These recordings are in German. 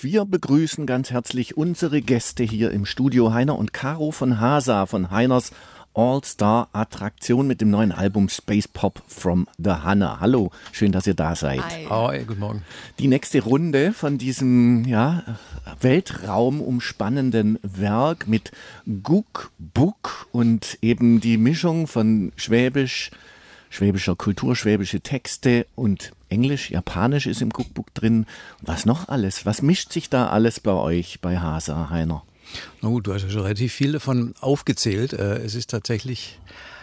und wir begrüßen ganz herzlich unsere Gäste hier im Studio, Heiner und Caro von Hasa, von Heiners All-Star-Attraktion mit dem neuen Album Space Pop from the Hanna. Hallo, schön, dass ihr da seid. Hi, guten Morgen. Die nächste Runde von diesem weltraumumspannenden Werk mit Guck-Buck und eben die Mischung von schwäbischer Kultur, schwäbische Texte und Englisch, Japanisch ist im Guck-Buck drin. Was noch alles? Was mischt sich da alles bei euch, bei Hasa, Heiner? Na gut, du hast ja schon relativ viel davon aufgezählt. Es ist tatsächlich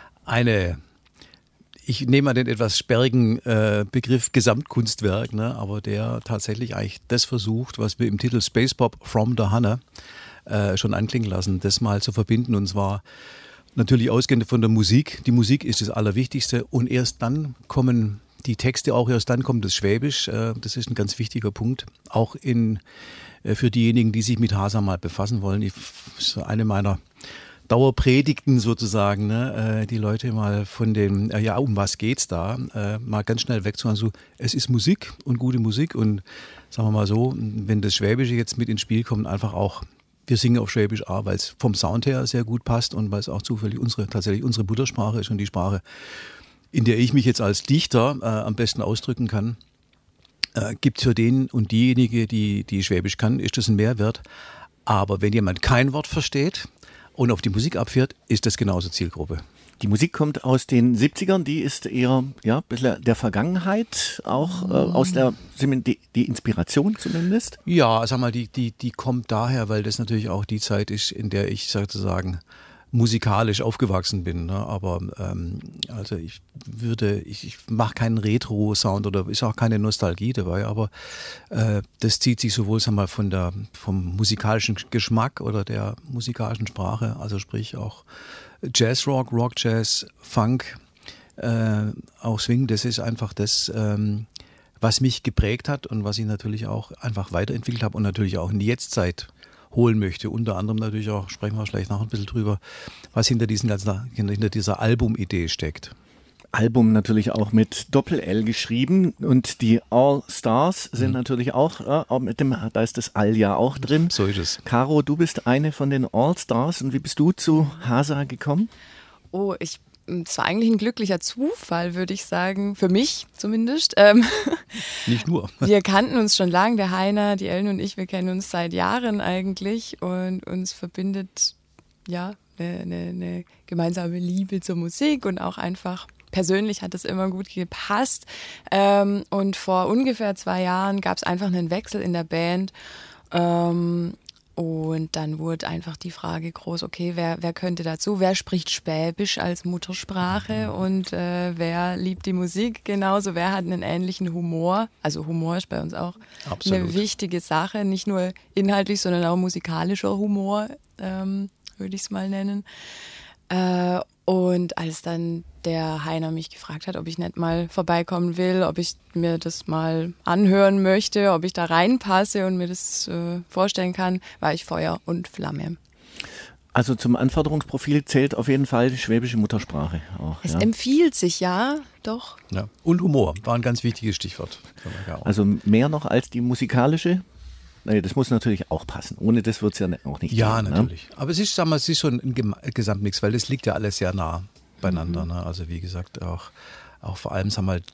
ich nehme mal den etwas sperrigen Begriff Gesamtkunstwerk, ne, aber der tatsächlich eigentlich das versucht, was wir im Titel Space Pop from the Hanna schon anklingen lassen, das mal zu verbinden. Und zwar natürlich ausgehend von der Musik. Die Musik ist das Allerwichtigste und erst dann kommen die Texte, auch erst dann kommt das Schwäbisch. Das ist ein ganz wichtiger Punkt, auch für diejenigen, die sich mit Hasa mal befassen wollen. Das ist eine meiner Dauerpredigten sozusagen, ne? Die Leute mal von dem, um was geht's da, mal ganz schnell wegzuhauen. So, es ist Musik und gute Musik und sagen wir mal so, wenn das Schwäbische jetzt mit ins Spiel kommt, einfach auch, wir singen auf Schwäbisch A, weil es vom Sound her sehr gut passt und weil es auch zufällig tatsächlich unsere Muttersprache ist und die Sprache, in der ich mich jetzt als Dichter am besten ausdrücken kann. Gibt für den und diejenige, die Schwäbisch kann, ist das ein Mehrwert. Aber wenn jemand kein Wort versteht und auf die Musik abfährt, ist das genauso Zielgruppe. Die Musik kommt aus den 70ern, die ist eher ein bisschen der Vergangenheit, auch aus die Inspiration zumindest? Ja, sag mal, die kommt daher, weil das natürlich auch die Zeit ist, in der ich sozusagen musikalisch aufgewachsen bin, ne? Aber also ich mache keinen Retro-Sound oder ist auch keine Nostalgie dabei, aber das zieht sich sowohl sag mal, vom musikalischen Geschmack oder der musikalischen Sprache, also sprich auch Jazzrock, Rock-Jazz, Funk, auch Swing, das ist einfach das, was mich geprägt hat und was ich natürlich auch einfach weiterentwickelt habe und natürlich auch in die Jetztzeit holen möchte. Unter anderem natürlich auch, sprechen wir vielleicht noch ein bisschen drüber, was hinter dieser Albumidee steckt. Album natürlich auch mit Doppel-L geschrieben und die All-Stars sind natürlich auch da ist das All ja auch drin. So ist es. Caro, du bist eine von den All-Stars und wie bist du zu Hasa gekommen? Es war eigentlich ein glücklicher Zufall, würde ich sagen, für mich zumindest. Nicht nur. Wir kannten uns schon lange, der Heiner, die Ellen und ich, wir kennen uns seit Jahren eigentlich und uns verbindet eine gemeinsame Liebe zur Musik und auch einfach persönlich hat es immer gut gepasst. Und vor ungefähr 2 Jahren gab es einfach einen Wechsel in der Band. Und dann wurde einfach die Frage groß, okay, wer könnte dazu? Wer spricht Schwäbisch als Muttersprache und wer liebt die Musik genauso? Wer hat einen ähnlichen Humor? Also Humor ist bei uns auch eine wichtige Sache, nicht nur inhaltlich, sondern auch musikalischer Humor, würde ich es mal nennen. Und als dann der Heiner mich gefragt hat, ob ich nicht mal vorbeikommen will, ob ich mir das mal anhören möchte, ob ich da reinpasse und mir das vorstellen kann, war ich Feuer und Flamme. Also zum Anforderungsprofil zählt auf jeden Fall die schwäbische Muttersprache auch. Es empfiehlt sich, ja, doch. Ja. Und Humor war ein ganz wichtiges Stichwort. Also mehr noch als die musikalische? Nee, das muss natürlich auch passen. Ohne das wird es ja auch nicht Ja, gehen, natürlich. Ne? Aber es ist schon ein Gesamtmix, weil das liegt ja alles sehr nah beieinander. Ne? Also wie gesagt, auch vor allem, sagen wir mal,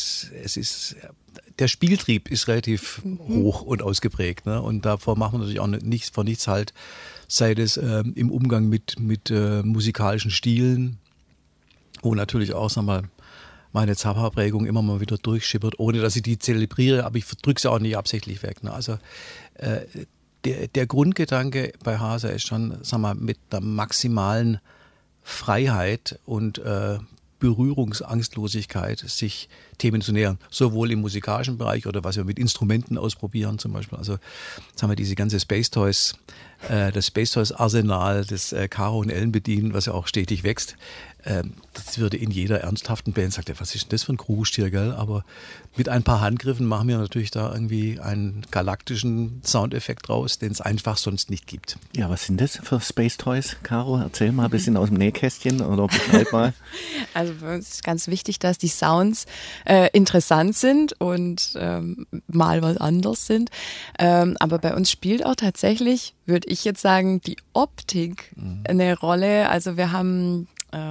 der Spieltrieb ist relativ hoch und ausgeprägt. Ne? Und davor machen wir natürlich auch nichts halt, sei das im Umgang mit musikalischen Stilen, wo natürlich auch, sagen wir mal, meine Zappa-Prägung immer mal wieder durchschippert, ohne dass ich die zelebriere, aber ich drücke sie auch nicht absichtlich weg. Ne? Also der Grundgedanke bei Hasa ist schon, sagen wir mal, mit der maximalen Freiheit und Berührungsangstlosigkeit, sich Themen zu nähern, sowohl im musikalischen Bereich oder was wir mit Instrumenten ausprobieren zum Beispiel. Also jetzt haben wir diese ganze Space Toys, das Space Toys Arsenal, das Caro und Ellen bedienen, was ja auch stetig wächst. Das würde in jeder ernsthaften Band sagen, was ist denn das für ein Krustier, gell? Aber mit ein paar Handgriffen machen wir natürlich da irgendwie einen galaktischen Soundeffekt raus, den es einfach sonst nicht gibt. Ja, was sind das für Space Toys, Caro? Erzähl mal ein bisschen aus dem Nähkästchen oder beschreib mal. Also für uns ist ganz wichtig, dass die Sounds interessant sind und mal was anders sind. Aber bei uns spielt auch tatsächlich, würde ich jetzt sagen, die Optik eine Rolle. Also wir haben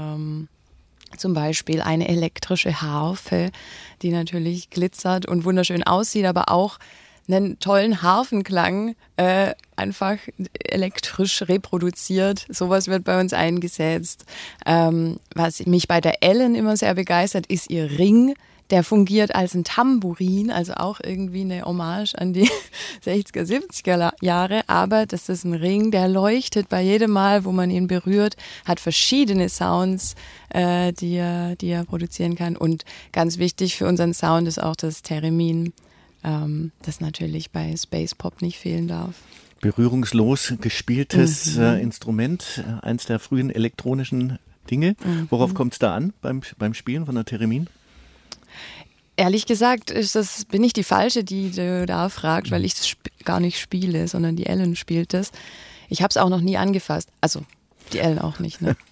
zum Beispiel eine elektrische Harfe, die natürlich glitzert und wunderschön aussieht, aber auch einen tollen Harfenklang einfach elektrisch reproduziert. Sowas wird bei uns eingesetzt. Was mich bei der Ellen immer sehr begeistert, ist ihr Ring. Der fungiert als ein Tambourin, also auch irgendwie eine Hommage an die 60er, 70er Jahre. Aber das ist ein Ring, der leuchtet bei jedem Mal, wo man ihn berührt, hat verschiedene Sounds, die er produzieren kann. Und ganz wichtig für unseren Sound ist auch das Theremin, das natürlich bei Space Pop nicht fehlen darf. Berührungslos gespieltes Instrument, eins der frühen elektronischen Dinge. Worauf kommt es da an beim Spielen von der Theremin? Ehrlich gesagt bin ich die Falsche, die du da fragst, weil ich es gar nicht spiele, sondern die Ellen spielt es. Ich habe es auch noch nie angefasst. Also die Ellen auch nicht, ne?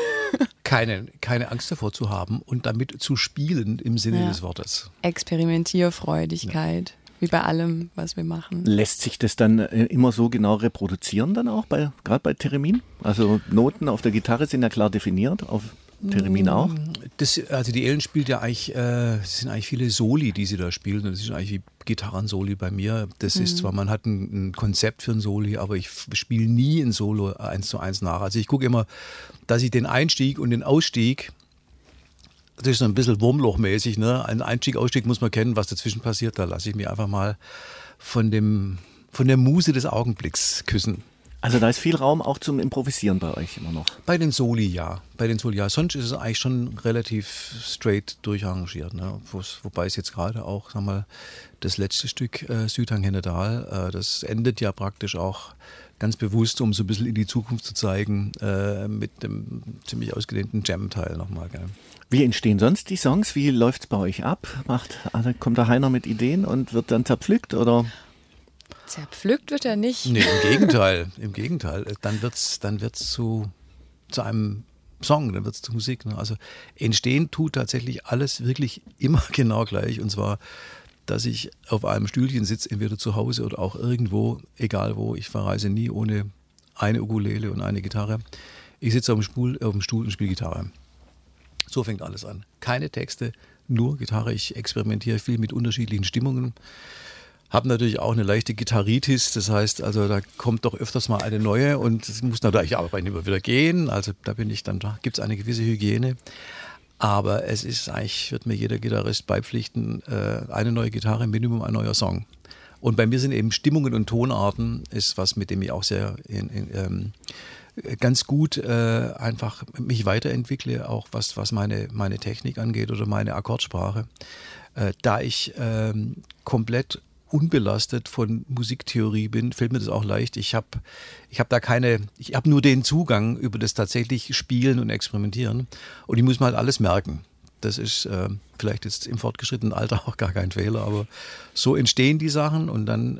Keine Angst davor zu haben und damit zu spielen im Sinne des Wortes. Experimentierfreudigkeit, wie bei allem, was wir machen. Lässt sich das dann immer so genau reproduzieren dann auch, gerade bei Theremin? Also Noten auf der Gitarre sind ja klar definiert, auf Theremin auch? Also die Ellen spielt ja eigentlich, es sind eigentlich viele Soli, die sie da spielt. Und das ist eigentlich wie Gitarrensoli bei mir. Das ist zwar, man hat ein Konzept für ein Soli, aber ich spiele nie ein Solo 1:1 nach. Also ich gucke immer, dass ich den Einstieg und den Ausstieg, das ist so ein bisschen Wurmlochmäßig, ne? Ein Einstieg, Ausstieg muss man kennen, was dazwischen passiert. Da lasse ich mich einfach mal von der Muse des Augenblicks küssen. Also da ist viel Raum auch zum Improvisieren bei euch immer noch. Bei den Soli ja. Sonst ist es eigentlich schon relativ straight durcharrangiert. Ne? Wobei es jetzt gerade auch, sag mal, das letzte Stück Südhang Hennedal, das endet ja praktisch auch ganz bewusst, um so ein bisschen in die Zukunft zu zeigen, mit dem ziemlich ausgedehnten Jam-Teil nochmal. Gell? Wie entstehen sonst die Songs? Wie läuft es bei euch ab? Kommt der Heiner mit Ideen und wird dann zerpflückt oder? Zerpflückt wird er nicht. Nee, im Gegenteil. Dann wird's zu einem Song, dann wird es zu Musik. Ne? Also entstehen tut tatsächlich alles wirklich immer genau gleich. Und zwar, dass ich auf einem Stühlchen sitze, entweder zu Hause oder auch irgendwo, egal wo. Ich verreise nie ohne eine Ukulele und eine Gitarre. Ich sitze auf dem Stuhl und spiele Gitarre. So fängt alles an. Keine Texte, nur Gitarre. Ich experimentiere viel mit unterschiedlichen Stimmungen. Habe natürlich auch eine leichte Gitarritis, das heißt, also da kommt doch öfters mal eine neue und es muss natürlich auch immer wieder gehen, also da gibt es eine gewisse Hygiene, aber es ist eigentlich, wird mir jeder Gitarrist beipflichten, eine neue Gitarre, Minimum ein neuer Song. Und bei mir sind eben Stimmungen und Tonarten, ist was, mit dem ich auch sehr ganz gut einfach mich weiterentwickle, auch was meine Technik angeht oder meine Akkordsprache, da ich komplett unbelastet von Musiktheorie bin, fällt mir das auch leicht. Ich habe nur den Zugang über das tatsächlich Spielen und Experimentieren und ich muss mir halt alles merken. Das ist vielleicht jetzt im fortgeschrittenen Alter auch gar kein Fehler, aber so entstehen die Sachen und dann,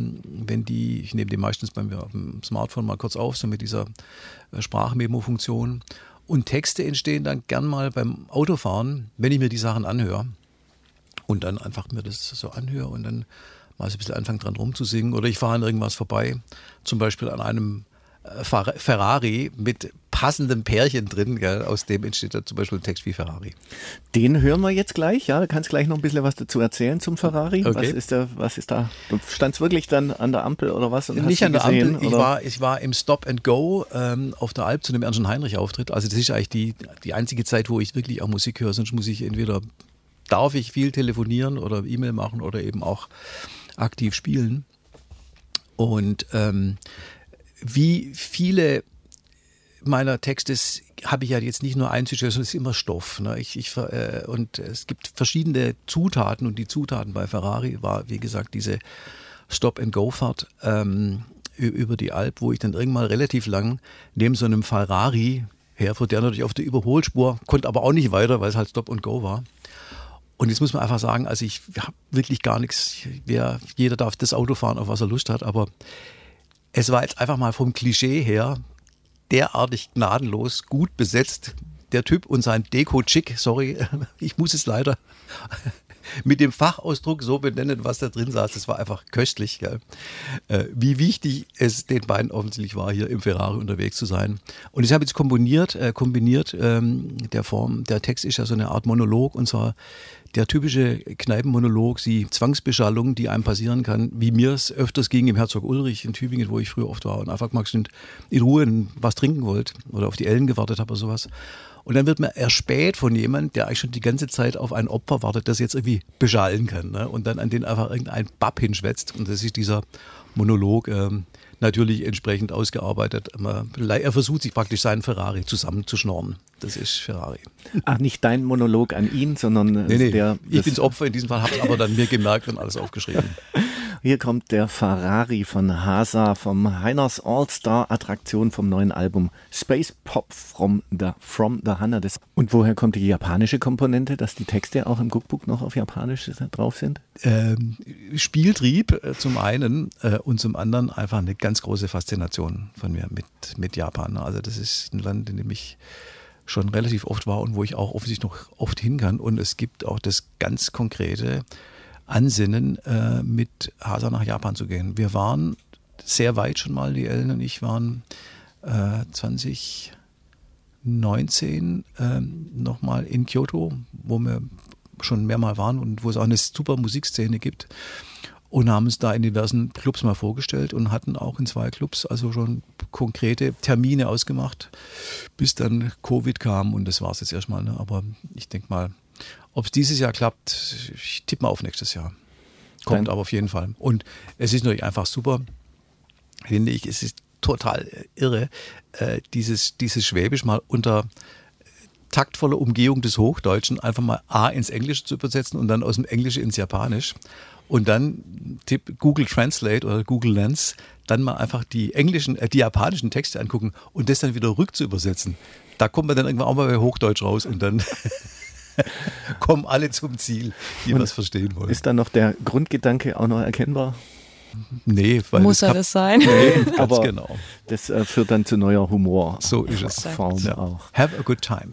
ich nehme die meistens bei mir auf dem Smartphone mal kurz auf, so mit dieser Sprachmemo-Funktion und Texte entstehen dann gern mal beim Autofahren, wenn ich mir die Sachen anhöre. Und dann einfach mir das so anhöre und dann mal so ein bisschen anfangen dran rumzusingen. Oder ich fahre an irgendwas vorbei, zum Beispiel an einem Ferrari mit passendem Pärchen drin, gell? Aus dem entsteht dann zum Beispiel ein Text wie Ferrari. Den hören wir jetzt gleich, ja? Da kannst du gleich noch ein bisschen was dazu erzählen zum Ferrari. Okay. Was ist da? Du standst wirklich dann an der Ampel oder was? Und nicht hast an der gesehen, Ampel, ich war im Stop and Go auf der Alp zu einem Ernst und Heinrich Auftritt. Also das ist eigentlich die einzige Zeit, wo ich wirklich auch Musik höre, sonst muss ich darf ich viel telefonieren oder E-Mail machen oder eben auch aktiv spielen. Und wie viele meiner Texte habe ich ja jetzt nicht nur einzustellen, sondern es ist immer Stoff. Ne? Und es gibt verschiedene Zutaten und die Zutaten bei Ferrari war, wie gesagt, diese Stop-and-Go-Fahrt über die Alp, wo ich dann irgendwann relativ lang neben so einem Ferrari her, fuhr der natürlich auf der Überholspur, konnte aber auch nicht weiter, weil es halt Stop and Go war. Und jetzt muss man einfach sagen, also ich habe wirklich gar nichts, jeder darf das Auto fahren, auf was er Lust hat, aber es war jetzt einfach mal vom Klischee her derartig gnadenlos gut besetzt. Der Typ und sein Deko-Chick, sorry, ich muss es leider mit dem Fachausdruck so benennen, was da drin saß. Das war einfach köstlich. Gell? Wie wichtig es den beiden offensichtlich war, hier im Ferrari unterwegs zu sein. Und ich habe jetzt kombiniert der Text ist ja so eine Art Monolog, und zwar der typische Kneipenmonolog, die Zwangsbeschallung, die einem passieren kann, wie mir es öfters ging im Herzog Ulrich in Tübingen, wo ich früher oft war und einfach mal in Ruhe was trinken wollte oder auf die Ellen gewartet habe oder sowas. Und dann wird man erspäht von jemandem, der eigentlich schon die ganze Zeit auf ein Opfer wartet, das jetzt irgendwie beschallen kann. Ne? Und dann an den einfach irgendein Bab hinschwätzt. Und das ist dieser Monolog, natürlich entsprechend ausgearbeitet. Er versucht sich praktisch seinen Ferrari zusammenzuschnorren. Das ist Ferrari. Ach, nicht dein Monolog an ihn, sondern nee. Ich bin's Opfer in diesem Fall, habe es aber dann mir gemerkt und alles aufgeschrieben. Hier kommt der Ferrari von Hasa vom Heiners All-Star-Attraktion vom neuen Album Space Pop from the Hunter. Und woher kommt die japanische Komponente, dass die Texte auch im Cookbook noch auf Japanisch drauf sind? Spieltrieb zum einen und zum anderen einfach eine ganz große Faszination von mir mit Japan. Also das ist ein Land, in dem ich schon relativ oft war und wo ich auch offensichtlich noch oft hin kann. Und es gibt auch das ganz konkrete Ansinnen, mit Hasa nach Japan zu gehen. Wir waren sehr weit schon mal, die Ellen und ich waren 2019 nochmal in Kyoto, wo wir schon mehrmals waren und wo es auch eine super Musikszene gibt, und haben uns da in diversen Clubs mal vorgestellt und hatten auch in 2 Clubs also schon konkrete Termine ausgemacht, bis dann Covid kam, und das war es jetzt erstmal. Ne? Aber ich denke mal, ob es dieses Jahr klappt, ich tippe mal auf nächstes Jahr. Kommt aber auf jeden Fall. Und es ist natürlich einfach super, finde ich, es ist total irre, dieses Schwäbisch mal unter taktvoller Umgehung des Hochdeutschen einfach mal A ins Englische zu übersetzen und dann aus dem Englischen ins Japanisch. Und dann Google Translate oder Google Lens, dann mal einfach die japanischen Texte angucken und das dann wieder rück zu übersetzen. Da kommt man dann irgendwann auch mal bei Hochdeutsch raus und dann kommen alle zum Ziel, die was verstehen wollen. Ist dann noch der Grundgedanke auch noch erkennbar? Nee, weil muss das sein? Nee, aber genau. Das führt dann zu neuer Humor. So ist es. Form auch. Have a good time.